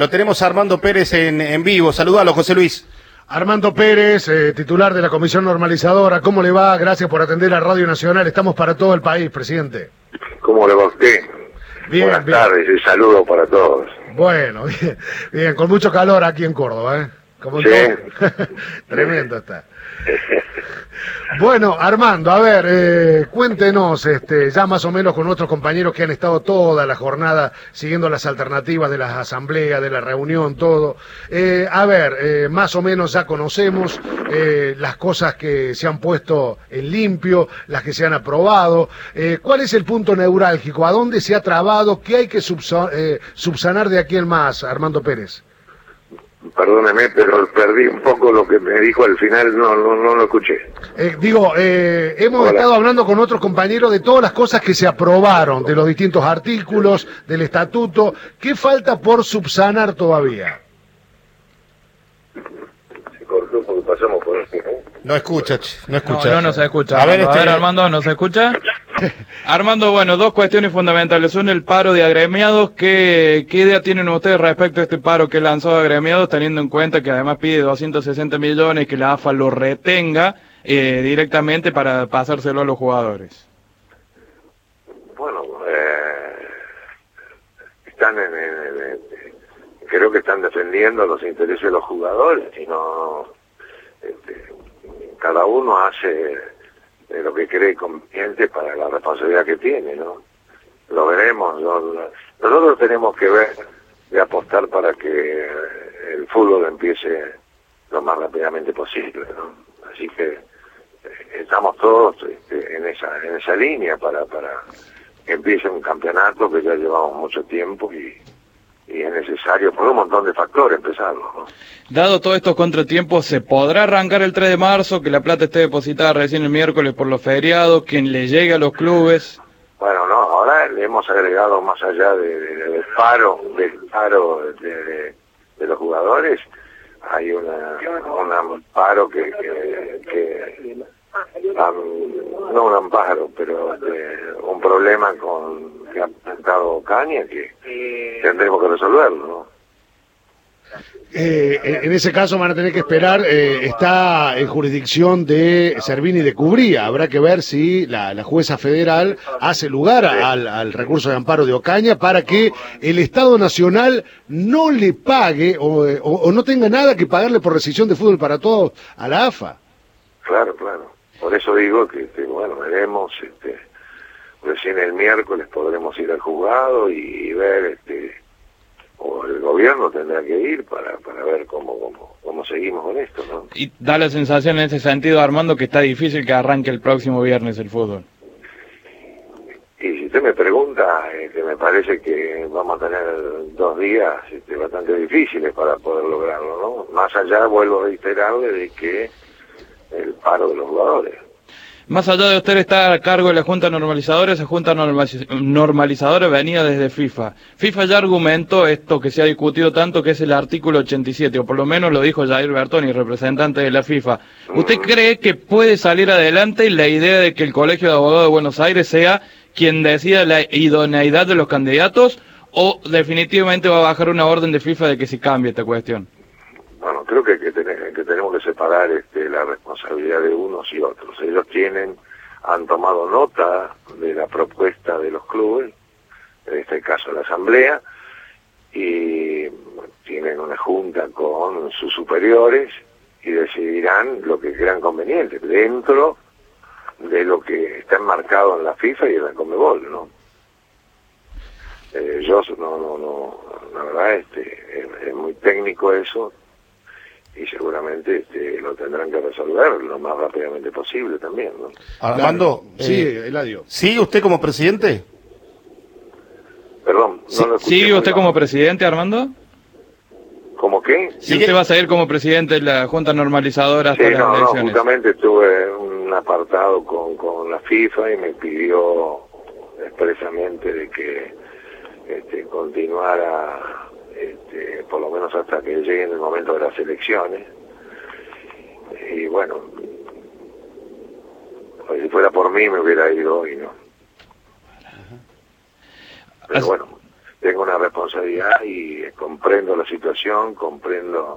Lo tenemos a Armando Pérez en vivo. Saludalo, José Luis. Armando Pérez, titular de la Comisión Normalizadora. ¿Cómo le va? Gracias por atender a Radio Nacional. Estamos para todo el país, presidente. ¿Cómo le va a usted? Bien, Buenas bien. tardes y saludos para todos. Bueno, bien, bien, con mucho calor aquí en Córdoba, ¿eh? Como en Sí. todo. Tremendo está. Bueno, Armando, a ver, cuéntenos, ya más o menos con otros compañeros que han estado toda la jornada siguiendo las alternativas de las asambleas, de la reunión, todo. A ver, más o menos ya conocemos las cosas que se han puesto en limpio, las que se han aprobado. ¿Cuál es el punto neurálgico? ¿A dónde se ha trabado? ¿Qué hay que subsanar de aquí en más, Armando Pérez? Perdóneme, pero perdí un poco lo que me dijo al final, no lo escuché. Hemos estado hablando con otros compañeros de todas las cosas que se aprobaron, de los distintos artículos, del estatuto. ¿Qué falta por subsanar todavía? Se cortó porque pasamos por aquí, ¿no? No escucha, no escucha. No se escucha. A ver, Armando, ¿no se escucha? Armando, bueno, dos cuestiones fundamentales. Son el paro de agremiados. ¿Qué idea tienen ustedes respecto a este paro que lanzó de agremiados, teniendo en cuenta que además pide 260 millones, que la AFA lo retenga directamente para pasárselo a los jugadores? Bueno, están creo que están defendiendo los intereses de los jugadores y no... cada uno hace lo que cree conveniente para la responsabilidad que tiene, ¿no? Lo veremos. Nosotros tenemos que ver de apostar para que el fútbol empiece lo más rápidamente posible, ¿no? Así que estamos todos en esa línea para que empiece un campeonato que ya llevamos mucho tiempo y es necesario por un montón de factores empezarlo, ¿no? Dado todos estos contratiempos, ¿se podrá arrancar el 3 de marzo, que la plata esté depositada recién el miércoles por los feriados, que le llegue a los clubes? Bueno, no, ahora le hemos agregado más allá del paro de los jugadores, hay un paro no un amparo, pero un problema que ha presentado Caña que tendremos que resolverlo, ¿no? En ese caso van a tener que esperar, está en jurisdicción de Cervini de Cubría. Habrá que ver si la jueza federal hace lugar al recurso de amparo de Ocaña para que el Estado Nacional no le pague o no tenga nada que pagarle por rescisión de fútbol para todos a la AFA. Claro. Por eso digo que, bueno, veremos, recién el miércoles podremos ir al juzgado y ver, o el gobierno tendrá que ir para ver cómo seguimos con esto, ¿no? Y da la sensación en ese sentido, Armando, que está difícil que arranque el próximo viernes el fútbol. Y si usted me pregunta, me parece que vamos a tener 2 días bastante difíciles para poder lograrlo, ¿no? Más allá, vuelvo a reiterarle de que el paro de los jugadores. Más allá de usted estar a cargo de la Junta Normalizadora, esa Junta Normalizadora venía desde FIFA. FIFA ya argumentó esto que se ha discutido tanto, que es el artículo 87, o por lo menos lo dijo Jair Bertoni, representante de la FIFA. ¿Usted cree que puede salir adelante la idea de que el Colegio de Abogados de Buenos Aires sea quien decida la idoneidad de los candidatos, o definitivamente va a bajar una orden de FIFA de que se cambie esta cuestión? Bueno, creo que tenemos que separar la responsabilidad de unos y otros. Ellos han tomado nota de la propuesta de los clubes, en este caso la asamblea, y tienen una junta con sus superiores y decidirán lo que crean conveniente dentro de lo que está enmarcado en la FIFA y en la Conmebol, ¿no? La verdad es muy técnico eso. Y seguramente lo tendrán que resolver lo más rápidamente posible también, ¿no? Armando, Sí, Eladio. ¿sigue usted como presidente? Perdón, no lo escuché. ¿Sigue usted como presidente, Armando? ¿Cómo qué? ¿Sí usted va a seguir como presidente de la Junta Normalizadora hasta Sí, las no, elecciones? justamente tuve un apartado con la FIFA y me pidió expresamente de que continuara por lo menos hasta que llegue en el momento de las elecciones. Y bueno, pues si fuera por mí me hubiera ido hoy, ¿no? Pero bueno, tengo alguna responsabilidad y comprendo la situación, comprendo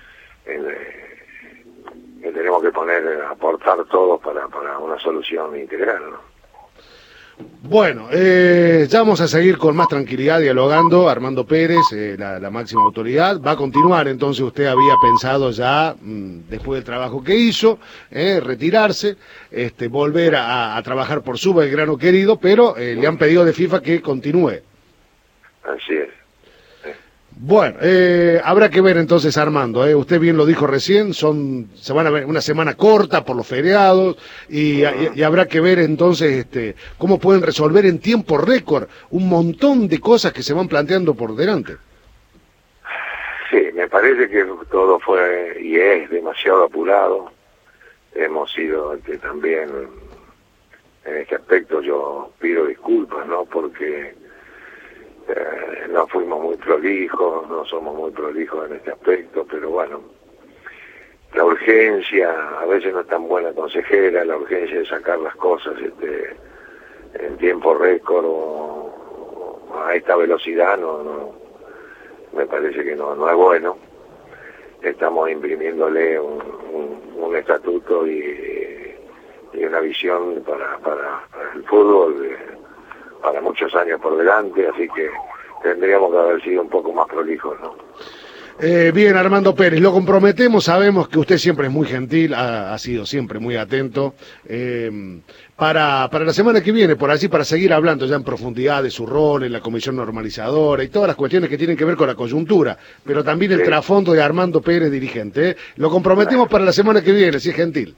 que tenemos que aportar todos para una solución integral, ¿no? Bueno, ya vamos a seguir con más tranquilidad dialogando. Armando Pérez, la máxima autoridad, va a continuar. Entonces usted había pensado ya, después del trabajo que hizo, retirarse, volver a trabajar por su Belgrano querido, pero le han pedido de FIFA que continúe. Así es. Bueno, habrá que ver entonces, Armando, usted bien lo dijo recién, se van a ver una semana corta por los feriados y habrá que ver entonces cómo pueden resolver en tiempo récord un montón de cosas que se van planteando por delante. Sí, me parece que todo fue y es demasiado apurado. Hemos sido también, en este aspecto yo pido disculpas, ¿no? Porque no fuimos muy prolijos, no somos muy prolijos en este aspecto, pero bueno, la urgencia, a veces no es tan buena consejera, la urgencia de sacar las cosas en tiempo récord o a esta velocidad no me parece que no es bueno. Estamos imprimiéndole un estatuto y una visión para el fútbol para muchos años por delante, así que tendríamos que haber sido un poco más prolijos, ¿no? Bien, Armando Pérez, lo comprometemos, sabemos que usted siempre es muy gentil, ha sido siempre muy atento. Para la semana que viene, por allí, para seguir hablando ya en profundidad de su rol en la comisión normalizadora y todas las cuestiones que tienen que ver con la coyuntura, pero también el trasfondo de Armando Pérez, dirigente. Lo comprometemos para la semana que viene, si es gentil.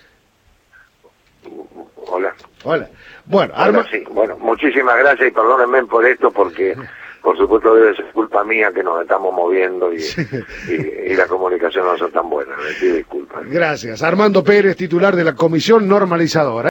Hola. Bueno, sí. Bueno, muchísimas gracias y perdónenme por esto porque por supuesto debe ser culpa mía que nos estamos moviendo y la comunicación no son tan buena. Me pido disculpas. Gracias. Armando Pérez, titular de la comisión normalizadora.